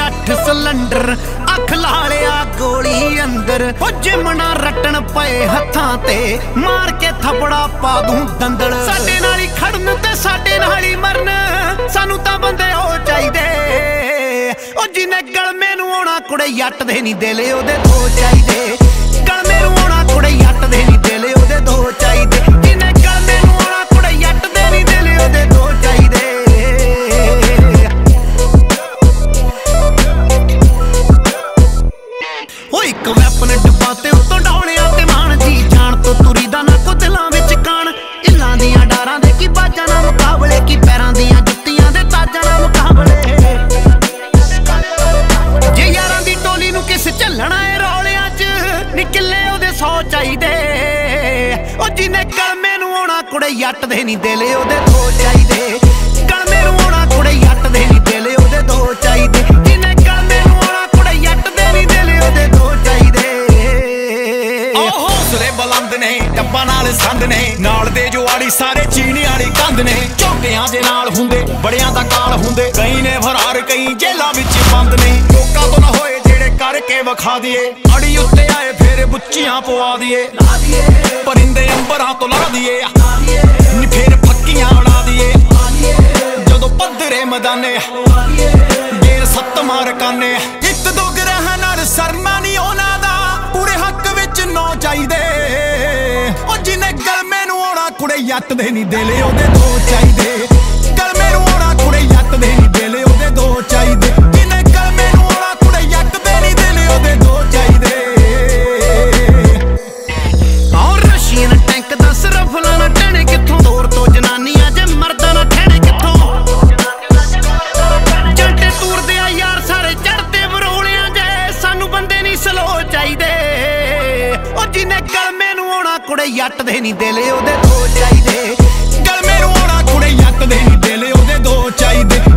8 cylinder अख ला लिया गोली अंदर जिमना रटन पए हत्थां ते मार के थपड़ा पा दूं दंदल साडे नाल ही खड़न ते साडे नाल ही मरन सानू तां बंदे हो चाहिदे ओ जिन्ने गलमे नूं आउणा कुड़े जट दे नहीं दिले ओदे दो चाहिदे गलमे नूं आउणा कुड़े जट दे नहीं दिले ओदे दो चाहिदे जिन्ने गलमे नूं आउणा कुड़े जट दे नहीं दिले ओदे दो चाहिदे एक वैपन डब्बा ते उत्तों डौणिया ते मान जी जान तो तुरी दा ना को दिलां विच कान इल्लां दियां डारां दे की बाजां नाल मुकाबले की पैरां दियां जुत्तियां दे ताजां नाल मुकाबले जे यारां दी टोली नूं किस झल्लणा ए रौलियां च निकले ओदे 100 चाहीदे ओ जिन्ने कलमे नूं आउणा कुड़े जट दे नहीं दिले ओदे दो चाहीदे कलमे नूं आउणा कुड़े जट दे नहीं दिले ओदे दो चाहीदे जिन्ने कलमे नूं आउणा कुड़े जट दे नहीं दिले ओदे दो बुलंद ने डब्बा नाल संद ने नाल दे जो आड़ी सारे चीनी आड़ी कंध ने झोटियां दे नाल हुंदे बड़ियां दा काल हुंदे कई ने फरार कई जेलां विच बंद ने लोकां तो ना होए जेड़े करके विखा दिए अड़ी उत्ते आए फेर बुच्चियां पवा दिए परिंदे अंबरां तो ला दिए नी फेर फक्कियां उड़ा दिए जदों पद्धरे मैदाने गेर सत्त मार काने इक दो ग्रह नाल सरना नी होना दा पूरे हक विच नौ चाहिदे ओ जिन्ने गलमे नूं आउणा कुड़े जट दे नहीं दिले ओदे दो चाहिदे गलमे नूं आउणा कुड़े जट दे नहीं दिले ओदे दो चाहिदे जिन्ने गलमे नूं आउणा कुड़े जट दे नहीं दिले ओदे दो चाहिदे और रशियन टैंक दा सरफला ना टहने कित्थों दौर तो जनानियां जे मर्दां ना ठहने कित्थों जंटे टूरदे आ यार सारे चढ़दे बरोलियां जे सानू बंदे नहीं स्लो चाहिदे ओ जिन्ने गलमे नूं आउणा कुड़े जट दे नहीं दिले ओदे दो चाहिदे गलमे नूं आउणा कुड़े जट दे नहीं दिले ओदे दो चाहिदे।